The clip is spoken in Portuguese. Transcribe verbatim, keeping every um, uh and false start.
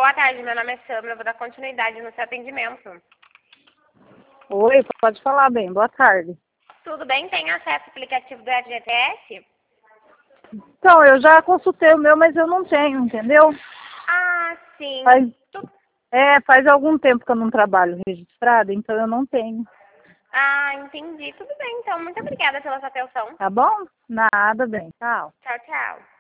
Boa tarde, meu nome é Sandra, eu vou dar continuidade no seu atendimento. Oi, pode falar bem, boa tarde. Tudo bem? Tem acesso ao aplicativo do F G T S? Então, eu já consultei o meu, mas eu não tenho, entendeu? Ah, sim. Faz, Tu- é, faz algum tempo que eu não trabalho registrado, então eu não tenho. Ah, entendi. Tudo bem, então. Muito obrigada pela sua atenção. Tá bom? Nada, bem, tchau. Tchau, tchau.